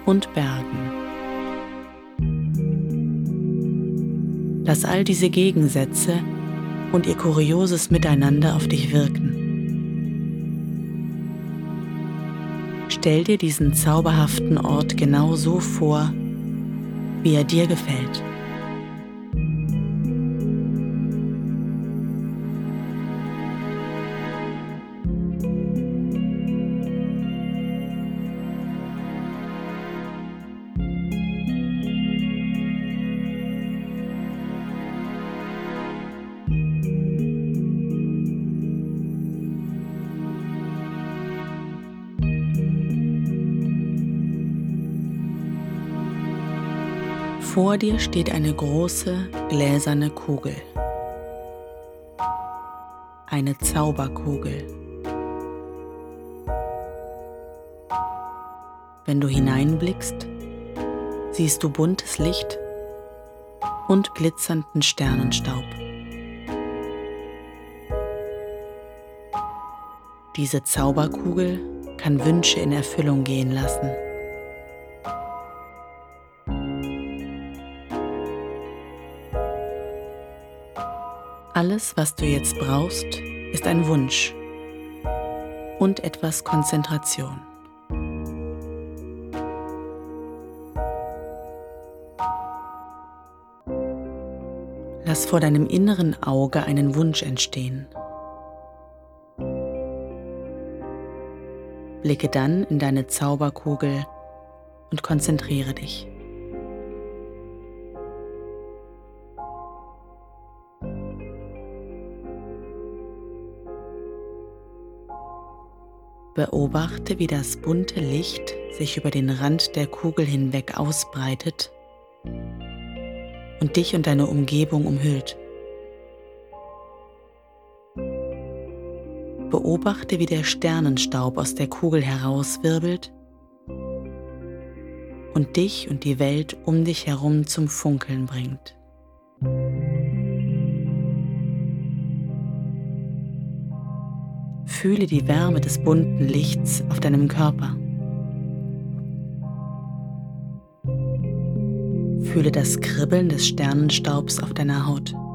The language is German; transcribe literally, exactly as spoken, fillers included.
und Bergen. Lass all diese Gegensätze und ihr kurioses Miteinander auf dich wirken. Stell dir diesen zauberhaften Ort genau so vor, wie er dir gefällt. Vor dir steht eine große, gläserne Kugel. Eine Zauberkugel. Wenn du hineinblickst, siehst du buntes Licht und glitzernden Sternenstaub. Diese Zauberkugel kann Wünsche in Erfüllung gehen lassen. Alles, was du jetzt brauchst, ist ein Wunsch und etwas Konzentration. Lass vor deinem inneren Auge einen Wunsch entstehen. Blicke dann in deine Zauberkugel und konzentriere dich. Beobachte, wie das bunte Licht sich über den Rand der Kugel hinweg ausbreitet und dich und deine Umgebung umhüllt. Beobachte, wie der Sternenstaub aus der Kugel herauswirbelt und dich und die Welt um dich herum zum Funkeln bringt. Fühle die Wärme des bunten Lichts auf deinem Körper. Fühle das Kribbeln des Sternenstaubs auf deiner Haut.